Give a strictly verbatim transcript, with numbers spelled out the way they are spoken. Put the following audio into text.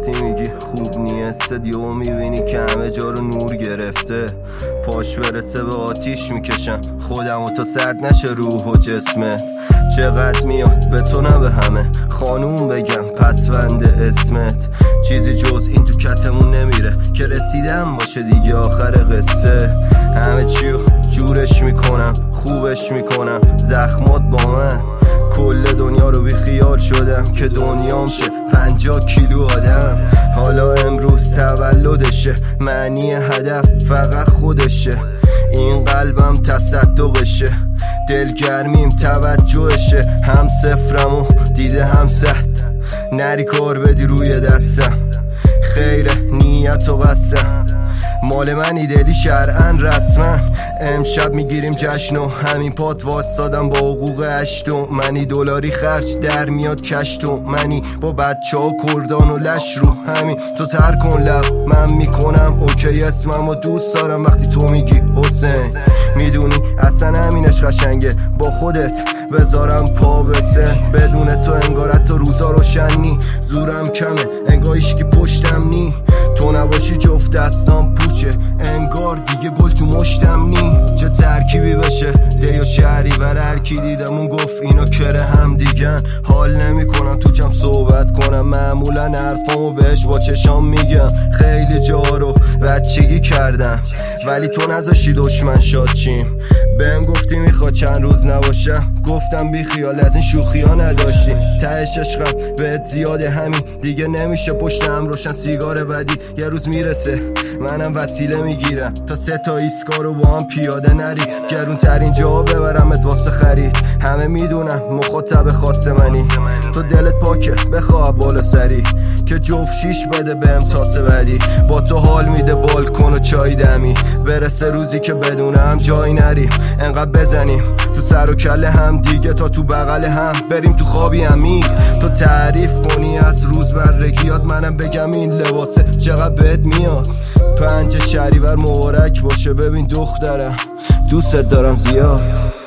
وقتی میگی خوب نیسته دیو میبینی که همه جا رو نور گرفته. پاش برسه به آتیش میکشم خودم و تا سرد نشه روح و جسمت. چقدر میاد به تو نه به همه خانوم بگم پسوند اسمت. چیزی جز این تو کتمون نمیره که رسیدم باشه دیگه آخر قصه. همه چیو جورش میکنم خوبش میکنم زخمات با من. کل دنیا رو بی خیال شدم که دنیام شه پنجاه کیلو آدم. حالا امروز تولدشه معنی هدف فقط خودشه. این قلبم تصدقشه دلگرمیم توجهشه. هم صفرم و دیده هم سهت نری کار بدی روی دستم. خیره نیت و قسم مال منی دلی شرعن رسما. امشب میگیریم جشن و همین پات واسادم با حقوق هشتم. منی دلاری خرج در میاد کشتم. منی با بچه ها کردان و لش رو همین. تو تر کن لب من میکنم اوکی. اسمم و دوست دارم وقتی تو میگی حسین. میدونی اصلا همینش قشنگه با خودت بذارم پا بسن. بدون تو انگارت تو روزا روشنی زورم کمه انگار هیچکی پشتم نی. تو نباشی جفت دستام پوچه انگار دیگه گل تو مشتم نی. چه ترکیبی بشه دی و شهری ور هر کی دیدمون گفت اینا کره هم دیگن. حال نمی کنم تو جمع صحبت کنم معمولا حرفامو بهش با چشام میگم. خیلی جا رو بچگی کردم ولی تو نذاشتی دشمن شاد چیم. بهم گفتی میخواد چند روز نباشم گفتم بی خیال از این شوخی ها نداشتی. تهش عشقم بهت زیاده همین دیگه نمیشه پشتم روشن سیگار بدی. یه روز میرسه منم وسیله میگیرم تا سه تا ایسکا رو با هم پیاده نری. گرون ترین جا ببرمت واسه خرید. همه میدونن مخاطب خاص منی. تو دلت پاکه بخواه بالا سری که جفت شیش بده بهم تاسه بدی. با تو حال میده بالکن و چای دمی. برسه روزی که بدون هم جای نریم انقدر بزنیم تو سر و کله هم دیگه تا تو بغل هم بریم تو خوابی عمیق. تو تعریف کنی از روز برگیات منم بگم این لباسه چقدر بهت میاد. پنج شهریور مبارک باشه ببین دخترم دوست دارم زیاد.